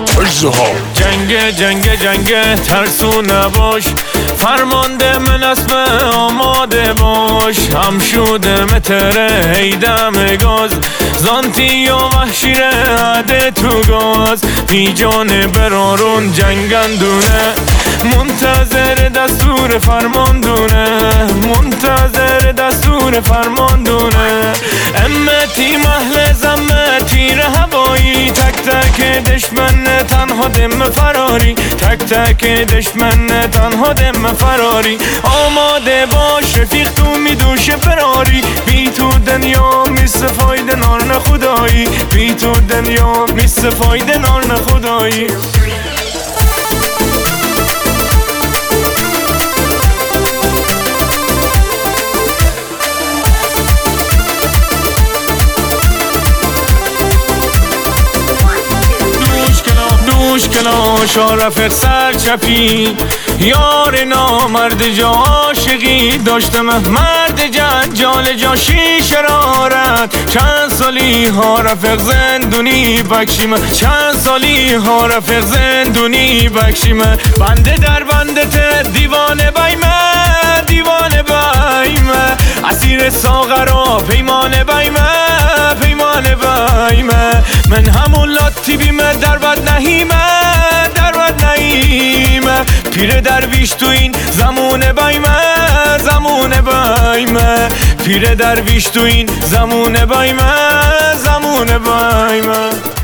جنگ جنگ جنگ ترسو نباش، فرمانده من اسم آماده باش. هم شده متره هیدم گاز، زانتی و وحشیره عده تو گاز. بی جان برارون جنگندونه، منتظر دستور فرماندونه، منتظر دستور فرماندونه. امتی محل زمتی هوایی، تک تک دشمن تنها دم فراری، تک تک دشمن تنها دم فراری. آماده باش رفیق تو میدوشه فراری، بی تو دنیا میست فایده نار خدایی، بی تو دنیا میست فایده نار خدایی. شارفق سر چپی، یار نامرد جا عاشقی داشتم. مرد جنجال جا شرارت، چند سالی ها رفق زندونی بکشیم، چند سالی ها رفق زندونی بکشیم. بنده در بنده ته دیوانه بایمه، دیوانه بایمه. اسیر ساغرا پیمانه بایمه، پیمانه بایمه. من همون لاتی بیمه در بد نهیمه، در بد نهیمه. پیر درویش تو این زمونه بایمه، زمونه بایمه. پیر درویش تو این زمونه بایمه، زمونه بایمه.